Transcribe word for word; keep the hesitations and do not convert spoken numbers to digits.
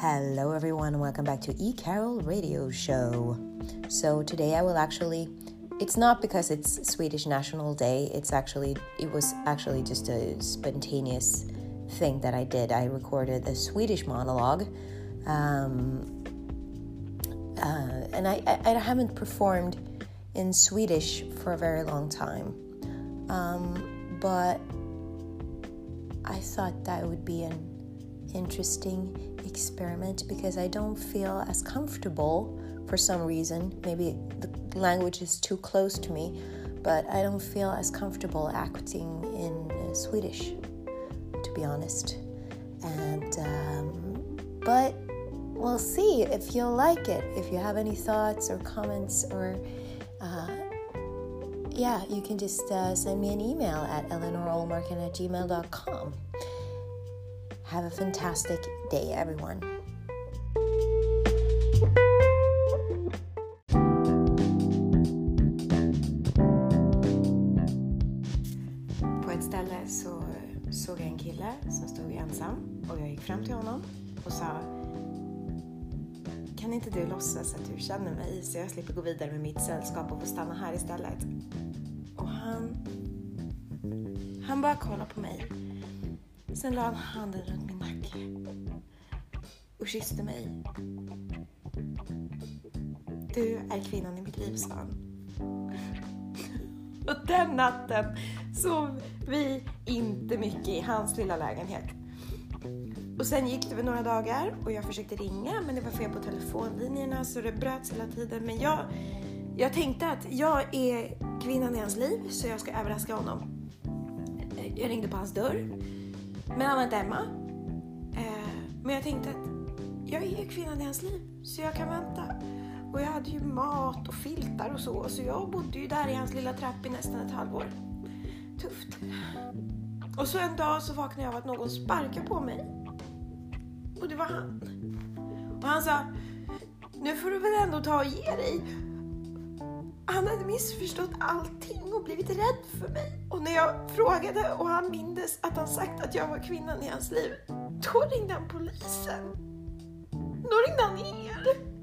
Hello everyone and welcome back to E. Carol Radio Show. So today I will actually, it's not because it's Swedish National Day, it's actually, it was actually just a spontaneous thing that I did. I recorded a Swedish monologue um, uh, and I, I, I haven't performed in Swedish for a very long time. Um, but I thought that would be an interesting experiment because I don't feel as comfortable for some reason. Maybe the language is too close to me, but I don't feel as comfortable acting in uh, Swedish, to be honest. And um, but we'll see if you'll like it. If you have any thoughts or comments or uh, yeah, you can just uh, send me an email at eleanorolmarken at gmail dot com. Have a fantastic day, everyone. På ett ställe så såg jag en kille som stod ensam och jag gick fram till honom och sa: kan inte du låtsas att du känner mig så jag slipper gå vidare med mitt sällskap och få stanna här istället? Och han han bara kollade på mig. Sen la han handen runt min nacke och kysste mig. Du är kvinnan i mitt liv, sa han. Och den natten sov vi inte mycket i hans lilla lägenhet. Och sen gick det väl några dagar och jag försökte ringa, men det var fel på telefonlinjerna så det bröts hela tiden. Men jag, jag tänkte att jag är kvinnan i hans liv så jag ska överraska honom. Jag ringde på hans dörr. Men han var inte hemma. Eh, men jag tänkte att jag är kvinnan i hans liv. Så jag kan vänta. Och jag hade ju mat och filtar och så. Så jag bodde ju där i hans lilla trapp i nästan ett halvår. Tufft. Och så en dag så vaknade jag av att någon sparkade på mig. Och det var han. Och han sa: nu får du väl ändå ta och ge dig. Han hade missförstått allting och blivit rädd för mig. Och när jag frågade och han mindes att han sagt att jag var kvinnan i hans liv, då ringde han polisen. Då ringde han er.